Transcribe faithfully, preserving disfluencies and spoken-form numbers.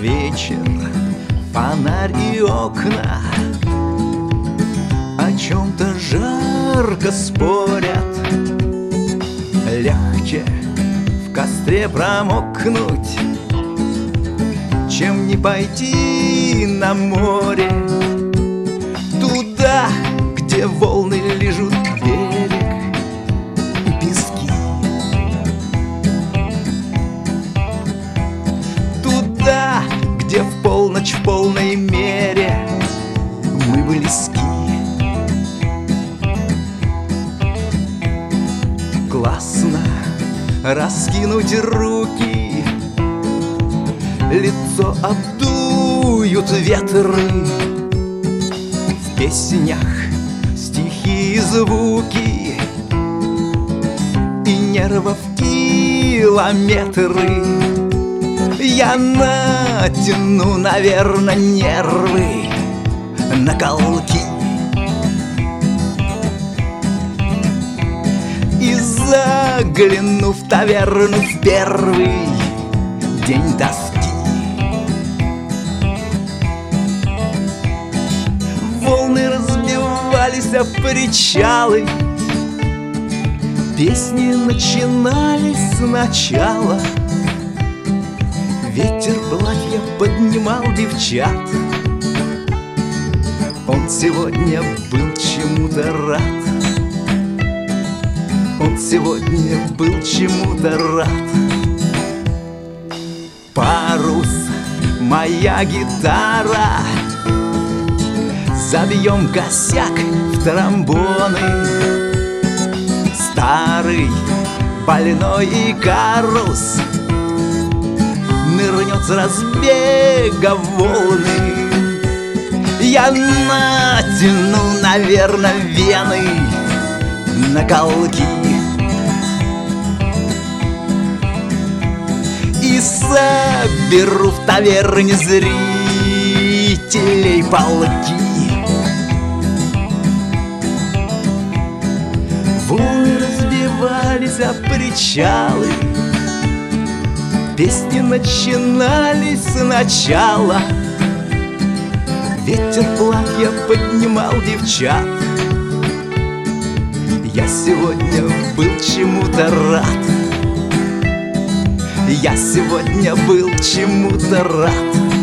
вечер, фонарь и окна о чем-то жарко спорят. Легче в костре промокнуть, чем не пойти на море, туда, где волны лижут берег и пески, туда, где в полночь в полной мере мы близки. Классно раскинуть руки, лицо обдуют ветры, в песнях стихи и звуки, и нервов километры. Я натяну, наверное, нервы на колки и загляну в таверну в первый день тоски. Волны разбивались о причалы, песни начинались сначала. Ветер платья поднимал девчат, он сегодня был чему-то рад. Он сегодня был чему-то рад. Парус, моя гитара, забьем косяк в тромбоны. Старый больной Икарус нырнет с разбега в волны. Я натяну, наверное, вены на колки и соберу в таверне зрителей полки. Волны разбивались о причалы, песни начинались сначала. Ветер платья поднимал девчат, я сегодня был чему-то рад. Я сегодня был чему-то рад.